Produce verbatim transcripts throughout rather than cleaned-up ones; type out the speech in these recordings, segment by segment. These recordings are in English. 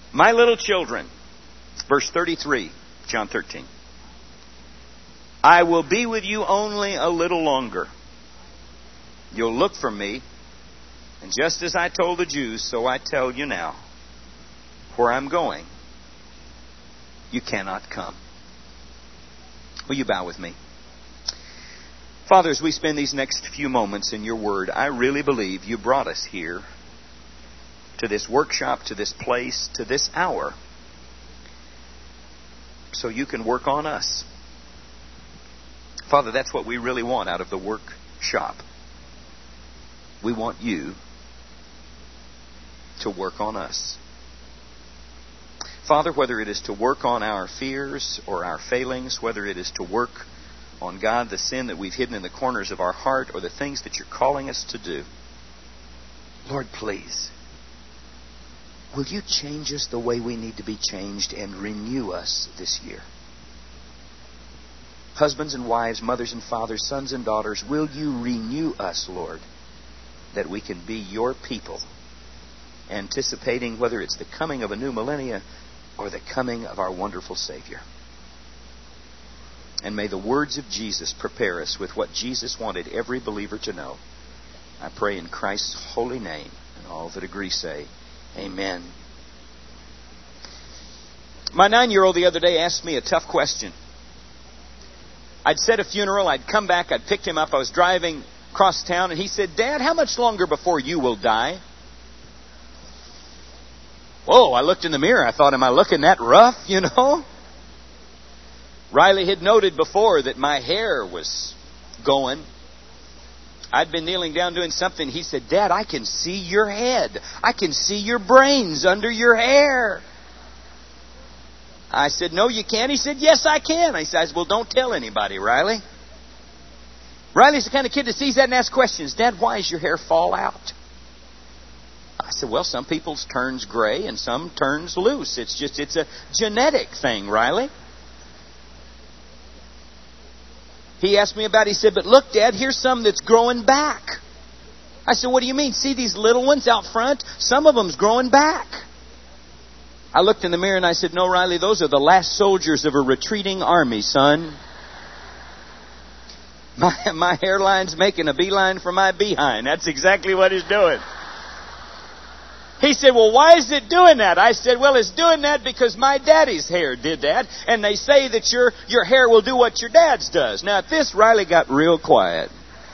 My little children, verse thirty-three, John thirteen. I will be with you only a little longer. You'll look for me. And just as I told the Jews, so I tell you now. Where I'm going, you cannot come. Will you bow with me? Father, as we spend these next few moments in your word, I really believe you brought us here to this workshop, to this place, to this hour, so you can work on us. Father, that's what we really want out of the workshop. We want you to work on us. Father, whether it is to work on our fears or our failings, whether it is to work on, God, the sin that we've hidden in the corners of our heart or the things that you're calling us to do, Lord, please, will you change us the way we need to be changed and renew us this year? Husbands and wives, mothers and fathers, sons and daughters, will you renew us, Lord, that we can be your people, anticipating whether it's the coming of a new millennia or the coming of our wonderful Savior. And may the words of Jesus prepare us with what Jesus wanted every believer to know. I pray in Christ's holy name, and all that agree say, amen. My nine-year-old the other day asked me a tough question. I'd said a funeral, I'd come back, I'd picked him up, I was driving across town, and he said, Dad, how much longer before you will die? Whoa, I looked in the mirror. I thought, am I looking that rough, you know? Riley had noted before that my hair was going. I'd been kneeling down doing something. He said, Dad, I can see your head. I can see your brains under your hair. I said, no, you can't. He said, yes, I can. I said, well, don't tell anybody, Riley. Riley's the kind of kid that sees that and asks questions. Dad, why does your hair fall out? I said, well, some people's turns gray and some turns loose. It's just, it's a genetic thing, Riley. He asked me about it. He said, but look, Dad, here's some that's growing back. I said, what do you mean? See these little ones out front? Some of them's growing back. I looked in the mirror and I said, no, Riley, those are the last soldiers of a retreating army, son. My, my hairline's making a beeline for my behind. That's exactly what it's doing. He said, well, why is it doing that? I said, well, it's doing that because my daddy's hair did that. And they say that your, your hair will do what your dad's does. Now, at this, Riley got real quiet.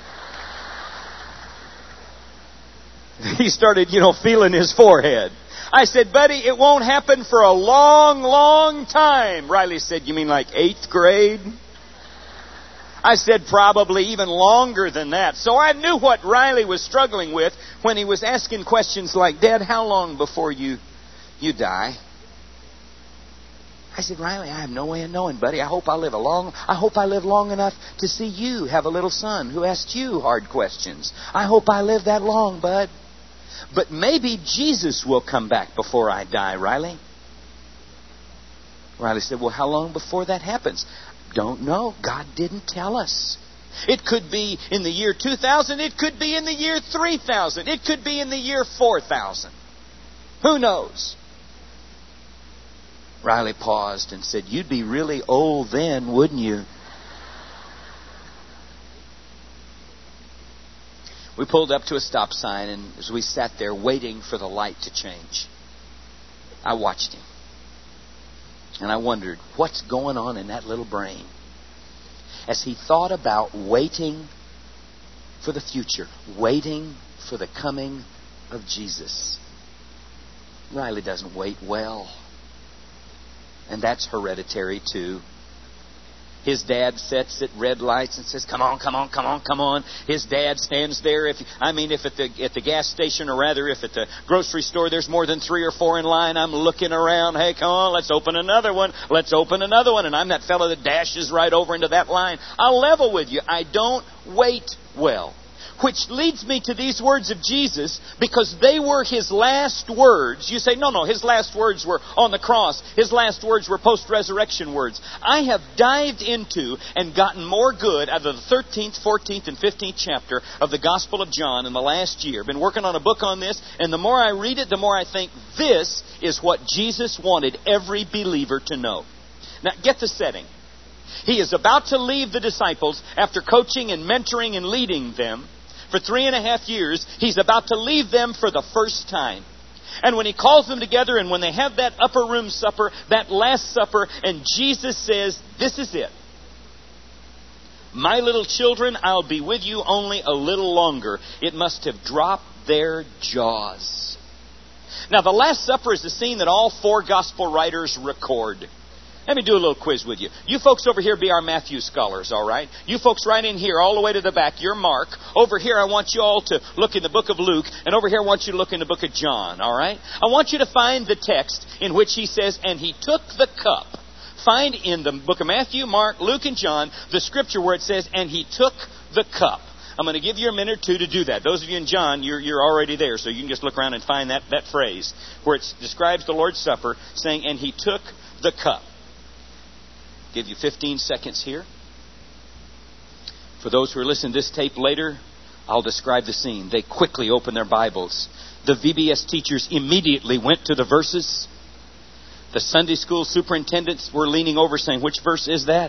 He started, you know, feeling his forehead. I said, buddy, it won't happen for a long, long time. Riley said, you mean like eighth grade? I said, probably even longer than that. So I knew what Riley was struggling with when he was asking questions like, Dad, how long before you you die? I said, Riley, I have no way of knowing, buddy. I hope I live a long, I hope I live long enough to see you have a little son who asks you hard questions. I hope I live that long, bud. But maybe Jesus will come back before I die, Riley. Riley said, well, how long before that happens? Don't know. God didn't tell us. It could be in the year two thousand. It could be in the year three thousand. It could be in the year four thousand. Who knows? Riley paused and said, you'd be really old then, wouldn't you? We pulled up to a stop sign, and as we sat there waiting for the light to change, I watched him. And I wondered, what's going on in that little brain? As he thought about waiting for the future, waiting for the coming of Jesus. Riley doesn't wait well. And that's hereditary too. His dad sits at red lights and says, come on, come on, come on, come on. His dad stands there. If I mean, if at the at the gas station, or rather if at the grocery store there's more than three or four in line, I'm looking around. Hey, come on, let's open another one. Let's open another one. And I'm that fellow that dashes right over into that line. I'll level with you. I don't wait well. Which leads me to these words of Jesus, because they were His last words. You say, no, no, His last words were on the cross. His last words were post-resurrection words. I have dived into and gotten more good out of the thirteenth, fourteenth, and fifteenth chapter of the Gospel of John in the last year. Been working on a book on this, and the more I read it, the more I think this is what Jesus wanted every believer to know. Now, get the setting. He is about to leave the disciples after coaching and mentoring and leading them for three and a half years. He's about to leave them for the first time. And when He calls them together and when they have that upper room supper, that last supper, and Jesus says, this is it. My little children, I'll be with you only a little longer. It must have dropped their jaws. Now, the Last Supper is a scene that all four gospel writers record. Let me do a little quiz with you. You folks over here be our Matthew scholars, all right? You folks right in here, all the way to the back, you're Mark. Over here, I want you all to look in the book of Luke. And over here, I want you to look in the book of John, all right? I want you to find the text in which He says, and He took the cup. Find in the book of Matthew, Mark, Luke, and John, the scripture where it says, and He took the cup. I'm going to give you a minute or two to do that. Those of you in John, you're, you're already there, so you can just look around and find that, that phrase where it describes the Lord's Supper, saying, and He took the cup. Give you fifteen seconds here. For those who are listening to this tape later, I'll describe the scene. They quickly opened their Bibles. The V B S teachers immediately went to the verses. The Sunday school superintendents were leaning over saying, which verse is that?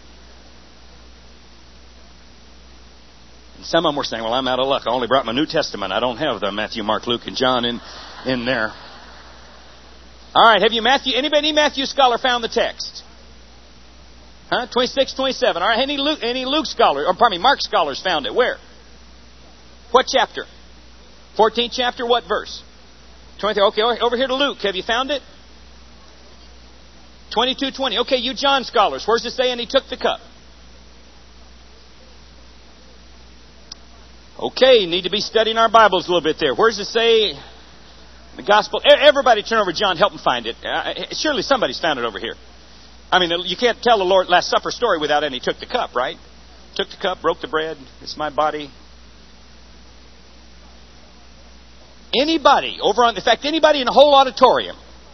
And some of them were saying, well, I'm out of luck. I only brought my New Testament. I don't have the Matthew, Mark, Luke, and John in, in there. All right, have you Matthew? Anybody, any Matthew scholar found the text? Huh? twenty-six, twenty-seven. All right, any Luke, any Luke scholar, or pardon me, Mark scholars found it. Where? What chapter? fourteenth chapter, what verse? twenty. Okay, over here to Luke. Have you found it? twenty-two, twenty. Okay, you John scholars. Where's it say, and He took the cup? Okay, you need to be studying our Bibles a little bit there. Where's it say? The Gospel. Everybody turn over John. Help them find it. Uh, surely somebody's found it over here. I mean, you can't tell the Lord Last Supper story without any took the cup, right? Took the cup, broke the bread. It's my body. Anybody over on, in fact, anybody in the whole auditorium.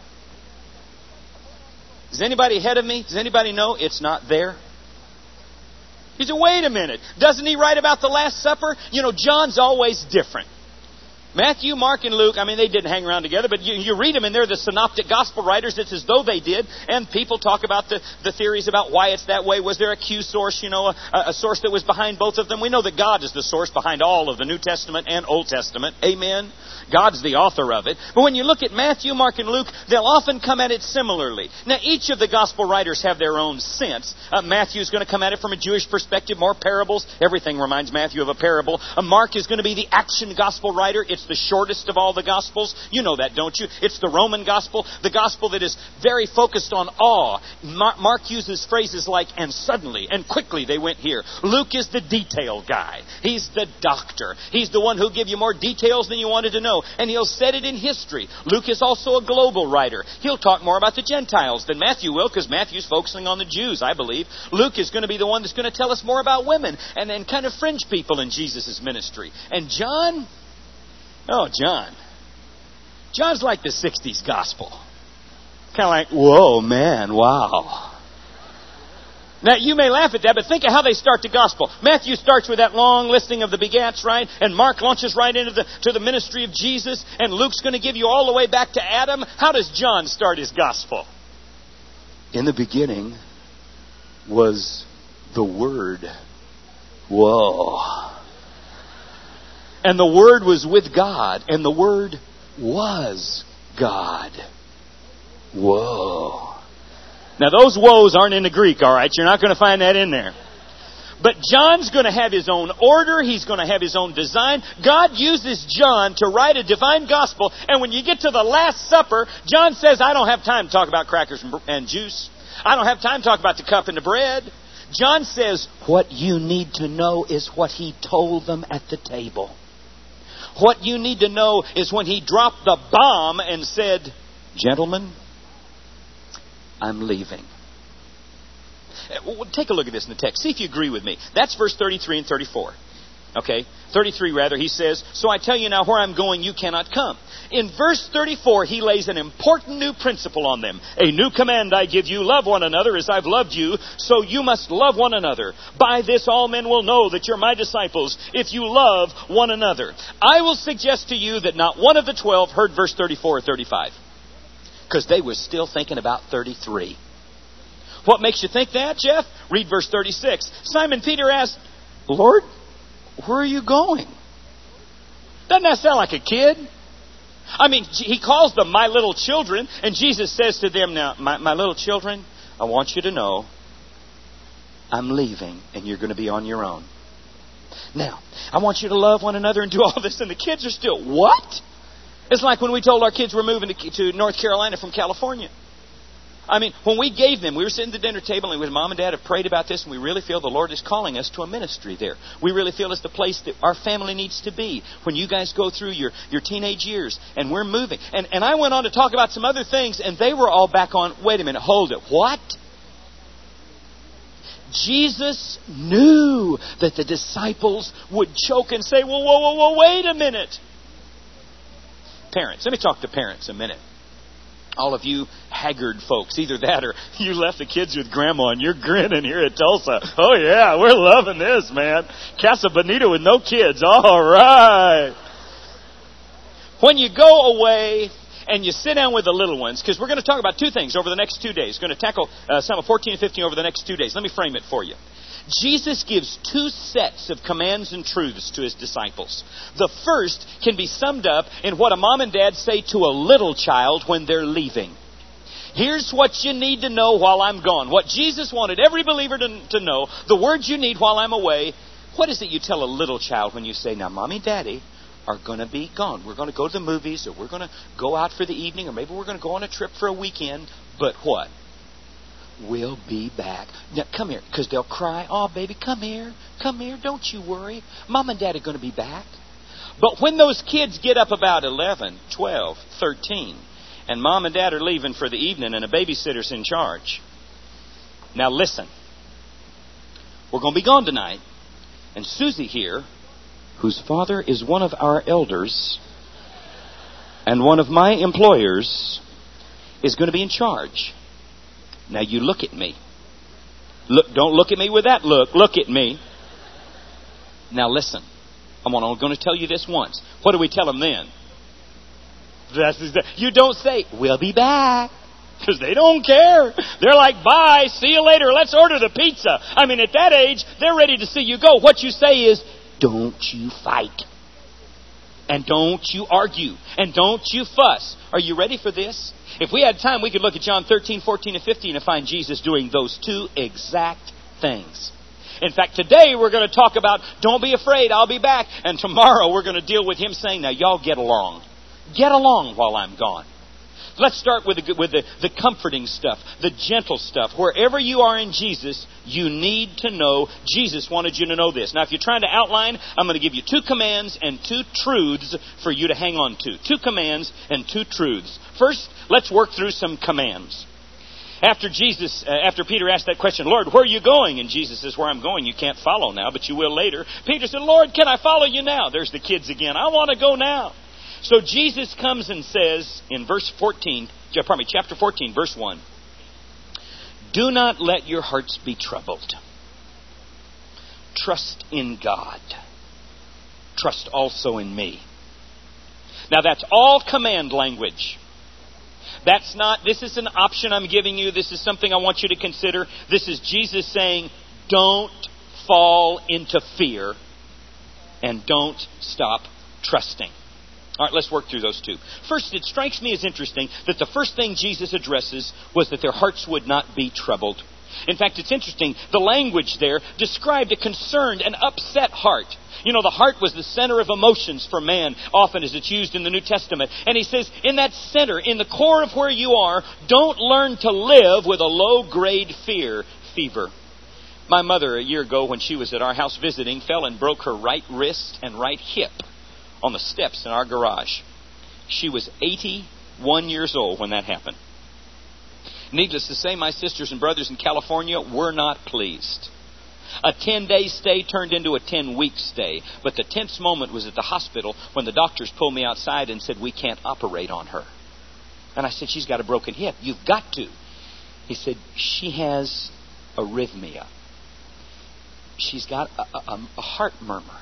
Is anybody ahead of me? Does anybody know it's not there? He said, wait a minute. Doesn't he write about the Last Supper? You know, John's always different. Matthew, Mark, and Luke, I mean, they didn't hang around together, but you, you read them, and they're the synoptic gospel writers. It's as though they did. And people talk about the, the theories about why it's that way. Was there a Q source, you know, a, a source that was behind both of them? We know that God is the source behind all of the New Testament and Old Testament. Amen? God's the author of it. But when you look at Matthew, Mark, and Luke, they'll often come at it similarly. Now, each of the gospel writers have their own sense. Uh, Matthew's going to come at it from a Jewish perspective, more parables. Everything reminds Matthew of a parable. Uh, Mark is going to be the action gospel writer. It's the shortest of all the Gospels. You know that, don't you? It's the Roman Gospel, the Gospel that is very focused on awe. Mark uses phrases like, and suddenly, and quickly they went here. Luke is the detail guy. He's the doctor. He's the one who'll give you more details than you wanted to know. And he'll set it in history. Luke is also a global writer. He'll talk more about the Gentiles than Matthew will, because Matthew's focusing on the Jews, I believe. Luke is going to be the one that's going to tell us more about women and then kind of fringe people in Jesus' ministry. And John... Oh, John. John's like the sixties gospel. Kind of like, whoa, man, wow. Now, you may laugh at that, but think of how they start the gospel. Matthew starts with that long listing of the begats, right? And Mark launches right into the to the ministry of Jesus. And Luke's going to give you all the way back to Adam. How does John start his gospel? In the beginning was the Word. Whoa. And the Word was with God, and the Word was God. Whoa. Now, those woes aren't in the Greek, all right? You're not going to find that in there. But John's going to have his own order. He's going to have his own design. God uses John to write a divine gospel. And when you get to the Last Supper, John says, I don't have time to talk about crackers and juice. I don't have time to talk about the cup and the bread. John says, what you need to know is what he told them at the table. What you need to know is when he dropped the bomb and said, gentlemen, I'm leaving. Take a look at this in the text. See if you agree with me. That's verse thirty-three and thirty-four. Okay, thirty-three rather, he says, so I tell you now, where I'm going, you cannot come. In verse thirty-four, he lays an important new principle on them. A new command I give you, love one another as I've loved you, so you must love one another. By this all men will know that you're my disciples, if you love one another. I will suggest to you that not one of the twelve heard verse thirty-four or thirty-five, because they were still thinking about thirty-three. What makes you think that, Jeff? Read verse thirty-six. Simon Peter asked, Lord, where are you going? Doesn't that sound like a kid? I mean, he calls them my little children, and Jesus says to them, now, my, my little children, I want you to know I'm leaving, and you're going to be on your own. Now, I want you to love one another and do all this, and the kids are still, what? It's like when we told our kids we're moving to, to North Carolina from California. I mean, when we gave them, we were sitting at the dinner table and Mom and Dad have prayed about this, and we really feel the Lord is calling us to a ministry there. We really feel it's the place that our family needs to be when you guys go through your, your teenage years, and we're moving. And, and I went on to talk about some other things, and they were all back on, wait a minute, hold it, what? Jesus knew that the disciples would choke and say, whoa, whoa, whoa, whoa, wait a minute. Parents, let me talk to parents a minute. All of you haggard folks, either that or you left the kids with Grandma and you're grinning here at Tulsa. Oh yeah, we're loving this, man. Casa Bonita with no kids. All right. When you go away and you sit down with the little ones, because we're going to talk about two things over the next two days. We're going to tackle uh, Psalm fourteen and fifteen over the next two days. Let me frame it for you. Jesus gives two sets of commands and truths to his disciples. The first can be summed up in what a mom and dad say to a little child when they're leaving. Here's what you need to know while I'm gone. What Jesus wanted every believer to, to know. The words you need while I'm away. What is it you tell a little child when you say, now Mommy, Daddy are going to be gone. We're going to go to the movies, or we're going to go out for the evening, or maybe we're going to go on a trip for a weekend. But what? We'll be back. Now, come here, because they'll cry, oh, baby, come here. Come here. Don't you worry. Mom and Dad are going to be back. But when those kids get up about eleven, twelve, thirteen, and Mom and Dad are leaving for the evening and a babysitter's in charge. Now, listen. We're going to be gone tonight. And Susie here, whose father is one of our elders and one of my employers, is going to be in charge. Now you look at me. Look, don't look at me with that look. Look at me. Now listen. I'm only going to tell you this once. What do we tell them then? That's, you don't say, we'll be back. Because they don't care. They're like, bye, see you later, let's order the pizza. I mean, at that age, they're ready to see you go. What you say is, don't you fight. And don't you argue. And don't you fuss. Are you ready for this? If we had time, we could look at John thirteen, fourteen, and fifteen and find Jesus doing those two exact things. In fact, today we're going to talk about, don't be afraid, I'll be back. And tomorrow we're going to deal with him saying, now y'all get along. Get along while I'm gone. Let's start with the, with the, the comforting stuff, the gentle stuff. Wherever you are in Jesus, you need to know Jesus wanted you to know this. Now, if you're trying to outline, I'm going to give you two commands and two truths for you to hang on to. Two commands and two truths. First, let's work through some commands. After Jesus, uh, after Peter asked that question, Lord, where are you going? And Jesus says, where I'm going, you can't follow now, but you will later. Peter said, Lord, can I follow you now? There's the kids again. I want to go now. So Jesus comes and says in verse fourteen, pardon me, chapter fourteen, verse one, do not let your hearts be troubled. Trust in God. Trust also in me. Now that's all command language. That's not, this is an option I'm giving you. This is something I want you to consider. This is Jesus saying, don't fall into fear and don't stop trusting. All right, let's work through those two. First, it strikes me as interesting that the first thing Jesus addresses was that their hearts would not be troubled. In fact, it's interesting. The language there described a concerned and upset heart. You know, the heart was the center of emotions for man, often as it's used in the New Testament. And he says, in that center, in the core of where you are, don't learn to live with a low-grade fear, fever. My mother, a year ago, when she was at our house visiting, fell and broke her right wrist and right hip on the steps in our garage. She was eighty-one years old when that happened. Needless to say, my sisters and brothers in California were not pleased. A ten-day stay turned into a ten-week stay. But the tense moment was at the hospital when the doctors pulled me outside and said, we can't operate on her. And I said, she's got a broken hip. You've got to. He said, she has arrhythmia. She's got a, a, a heart murmur.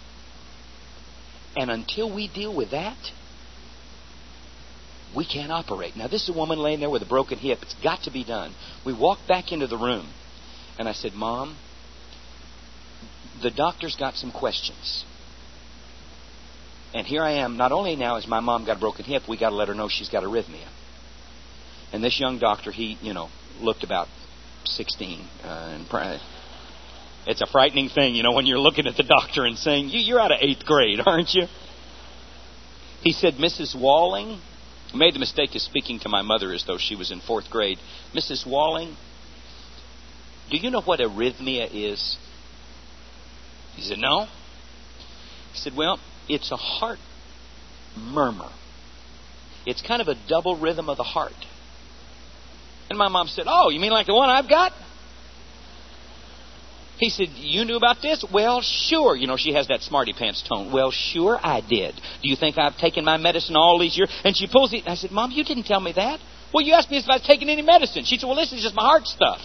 And until we deal with that, we can't operate. Now, this is a woman laying there with a broken hip. It's got to be done. We walked back into the room. And I said, Mom, the doctor's got some questions. And here I am. Not only now has my mom got a broken hip, we got to let her know she's got arrhythmia. And this young doctor, he, you know, looked about sixteen. Uh, and it's a frightening thing, you know, when you're looking at the doctor and saying, you're out of eighth grade, aren't you? He said, Missus Walling, I made the mistake of speaking to my mother as though she was in fourth grade. Missus Walling, do you know what arrhythmia is? He said, no. He said, well, it's a heart murmur. It's kind of a double rhythm of the heart. And my mom said, oh, you mean like the one I've got? He said, you knew about this? Well, sure. You know, she has that smarty pants tone. Well, sure I did. Do you think I've taken my medicine all these years? And she pulls it. I said, Mom, you didn't tell me that. Well, you asked me if I was taking any medicine. She said, well, this is just my heart stuff.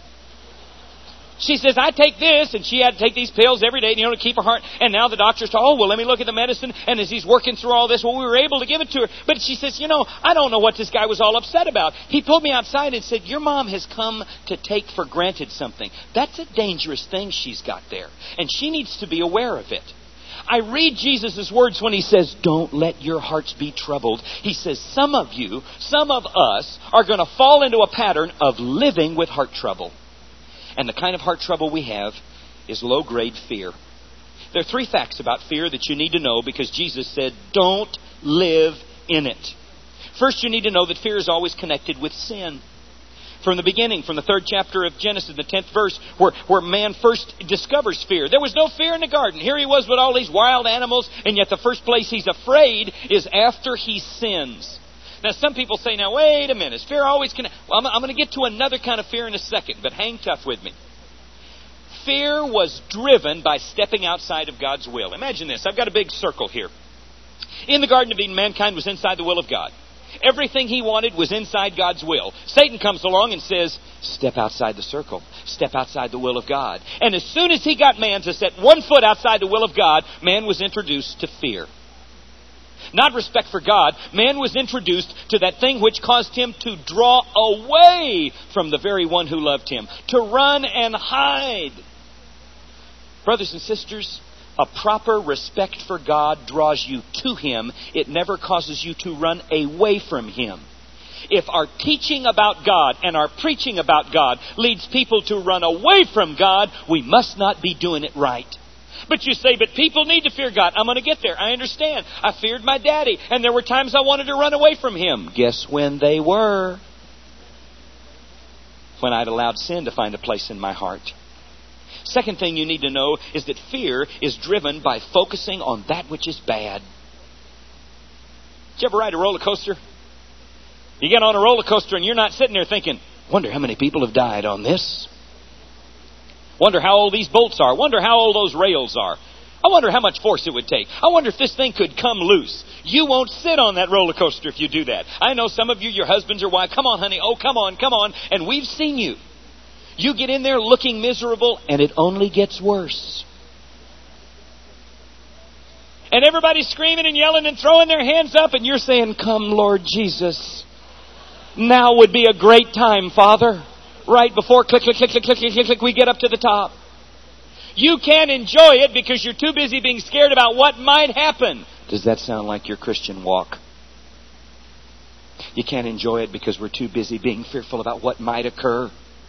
She says, I take this, and she had to take these pills every day, you know, to keep her heart. And now the doctor's told, oh, well, let me look at the medicine. And as he's working through all this, well, we were able to give it to her. But she says, you know, I don't know what this guy was all upset about. He pulled me outside and said, your mom has come to take for granted something. That's a dangerous thing she's got there. And she needs to be aware of it. I read Jesus' words when he says, don't let your hearts be troubled. He says, some of you, some of us, are going to fall into a pattern of living with heart trouble. And the kind of heart trouble we have is low-grade fear. There are three facts about fear that you need to know because Jesus said, don't live in it. First, you need to know that fear is always connected with sin. From the beginning, from the third chapter of Genesis, the tenth verse, where, where man first discovers fear. There was no fear in the garden. Here he was with all these wild animals, and yet the first place he's afraid is after he sins. Now, some people say, now, wait a minute. Is fear always connected? Well, I'm, I'm going to get to another kind of fear in a second, but hang tough with me. Fear was driven by stepping outside of God's will. Imagine this. I've got a big circle here. In the Garden of Eden, mankind was inside the will of God. Everything he wanted was inside God's will. Satan comes along and says, step outside the circle. Step outside the will of God. And as soon as he got man to set one foot outside the will of God, man was introduced to fear. Not respect for God. Man was introduced to that thing which caused him to draw away from the very one who loved him. To run and hide. Brothers and sisters, a proper respect for God draws you to Him. It never causes you to run away from Him. If our teaching about God and our preaching about God leads people to run away from God, we must not be doing it right. But you say, but people need to fear God. I'm going to get there. I understand. I feared my daddy, and there were times I wanted to run away from him. Guess when they were? When I'd allowed sin to find a place in my heart. Second thing you need to know is that fear is driven by focusing on that which is bad. Did you ever ride a roller coaster? You get on a roller coaster and you're not sitting there thinking, wonder how many people have died on this. Wonder how old these bolts are. Wonder how old those rails are. I wonder how much force it would take. I wonder if this thing could come loose. You won't sit on that roller coaster if you do that. I know some of you, your husbands or wives, come on, honey. Oh, come on, come on. And we've seen you. You get in there looking miserable, and it only gets worse. And everybody's screaming and yelling and throwing their hands up, and you're saying, come, Lord Jesus. Now would be a great time, Father. Right before click, click, click, click, click, click, click, click, we get up to the top. You can't enjoy it because you're too busy being scared about what might happen. Does that sound like your Christian walk? You can't enjoy it because we're too busy being fearful about what might occur.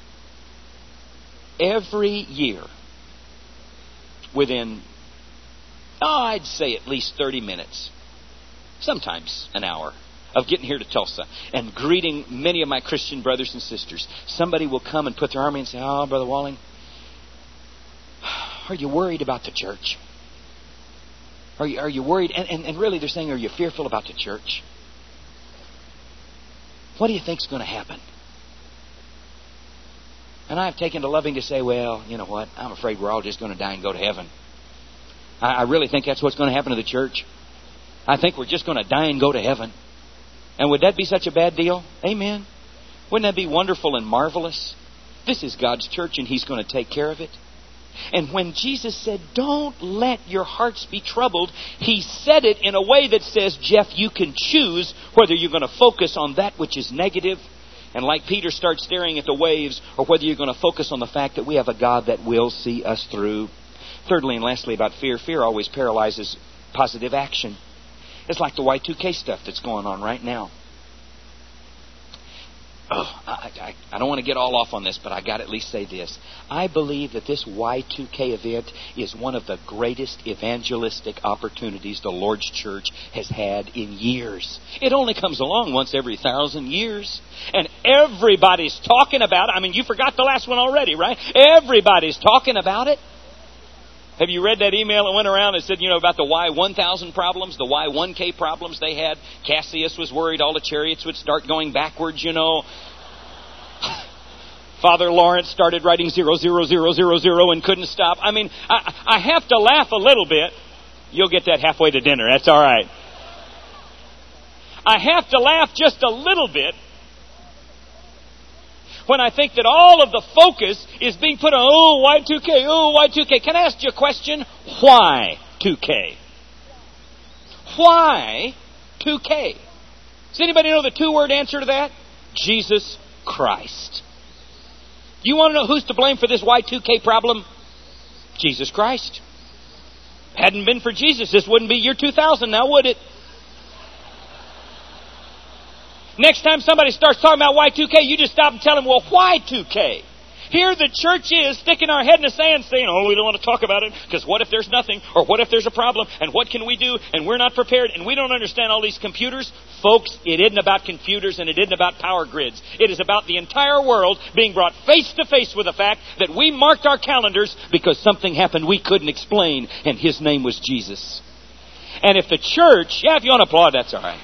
Every year, within, oh, I'd say at least thirty minutes, sometimes an hour, of getting here to Tulsa and greeting many of my Christian brothers and sisters, somebody will come and put their arm in and say, oh, Brother Walling, are you worried about the church? Are you, are you worried? And, and, and really they're saying, are you fearful about the church? What do you think's going to happen? And I've taken to loving to say, well, you know what? I'm afraid we're all just going to die and go to heaven. I, I really think that's what's going to happen to the church. I think we're just going to die and go to heaven. And would that be such a bad deal? Amen. Wouldn't that be wonderful and marvelous? This is God's church and He's going to take care of it. And when Jesus said, don't let your hearts be troubled, He said it in a way that says, Jeff, you can choose whether you're going to focus on that which is negative, and like Peter, start staring at the waves, or whether you're going to focus on the fact that we have a God that will see us through. Thirdly and lastly about fear, fear always paralyzes positive action. It's like the Y two K stuff that's going on right now. Oh, I, I, I don't want to get all off on this, but I got to at least say this. I believe that this Y two K event is one of the greatest evangelistic opportunities the Lord's church has had in years. It only comes along once every thousand years. And everybody's talking about it. I mean, you forgot the last one already, right? Everybody's talking about it. Have you read that email that went around and said, you know, about the Y one thousand problems, the Y one K problems they had? Cassius was worried all the chariots would start going backwards, you know. Father Lawrence started writing zero, zero, zero, zero, zero and couldn't stop. I mean, I, I have to laugh a little bit. You'll get that halfway to dinner. That's all right. I have to laugh just a little bit when I think that all of the focus is being put on, oh, Y two K, oh, Y two K. Can I ask you a question? Why two K? Why two K? Does anybody know the two-word answer to that? Jesus Christ. You want to know who's to blame for this Y two K problem? Jesus Christ. Hadn't been for Jesus, this wouldn't be year two thousand now, would it? Next time somebody starts talking about Y two K, you just stop and tell them, well, why two K? Here the church is sticking our head in the sand saying, oh, we don't want to talk about it because what if there's nothing? Or what if there's a problem? And what can we do? And we're not prepared and we don't understand all these computers. Folks, it isn't about computers and it isn't about power grids. It is about the entire world being brought face to face with the fact that we marked our calendars because something happened we couldn't explain, and His name was Jesus. And if the church, yeah, if you want to applaud, that's all right.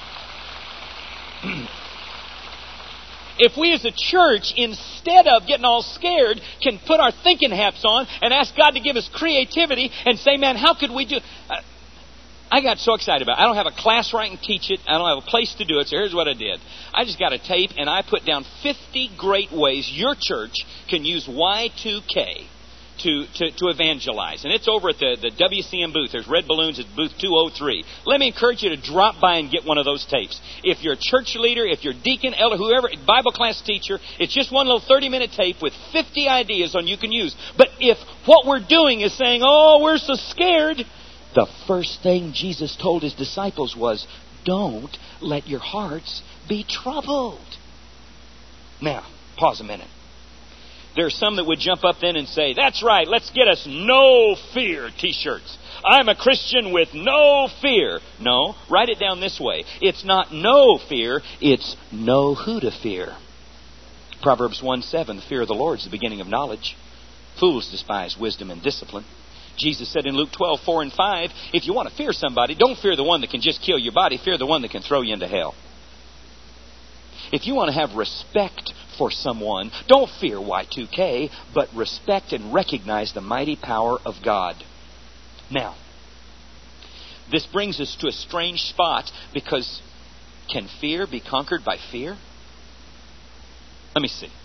If we as a church, instead of getting all scared, can put our thinking hats on and ask God to give us creativity and say, man, how could we do... Uh, I got so excited about it. I don't have a class where I can teach it. I don't have a place to do it. So here's what I did. I just got a tape and I put down fifty great ways your church can use Y two K To, to, to evangelize. And it's over at the, the W C M booth. There's red balloons at booth two oh three. Let me encourage you to drop by and get one of those tapes. If you're a church leader, if you're deacon, elder, whoever, Bible class teacher, it's just one little thirty-minute tape with fifty ideas on you can use. But if what we're doing is saying, oh, we're so scared, the first thing Jesus told His disciples was, don't let your hearts be troubled. Now, pause a minute. There are some that would jump up then and say, that's right, let's get us no fear t-shirts. I'm a Christian with no fear. No, write it down this way. It's not no fear, it's know who to fear. Proverbs one seven, the fear of the Lord is the beginning of knowledge. Fools despise wisdom and discipline. Jesus said in Luke twelve four and five, if you want to fear somebody, don't fear the one that can just kill your body, fear the one that can throw you into hell. If you want to have respect for someone, don't fear Y two K, but respect and recognize the mighty power of God. Now, this brings us to a strange spot, because can fear be conquered by fear? Let me see.